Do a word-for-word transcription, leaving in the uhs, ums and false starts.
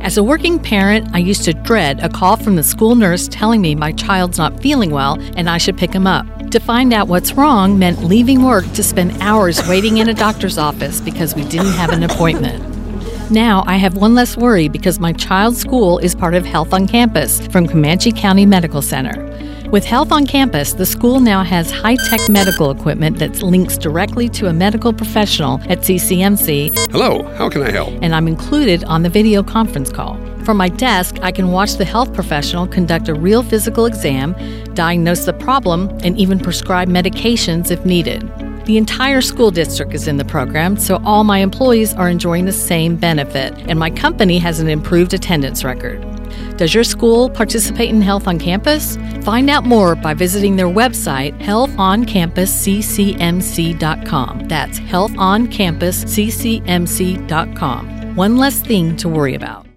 As a working parent, I used to dread a call from the school nurse telling me my child's not feeling well and I should pick him up. To find out what's wrong meant leaving work to spend hours waiting in a doctor's office because we didn't have an appointment. Now I have one less worry because my child's school is part of Health on Campus from Comanche County Medical Center. With Health on Campus, the school now has high-tech medical equipment that links directly to a medical professional at C C M C. Hello, how can I help? And I'm included on the video conference call. From my desk, I can watch the health professional conduct a real physical exam, diagnose the problem, and even prescribe medications if needed. The entire school district is in the program, so all my employees are enjoying the same benefit, and my company has an improved attendance record. Does your school participate in Health on Campus? Find out more by visiting their website, health on campus c c m c dot com. That's health on campus c c m c dot com. One less thing to worry about.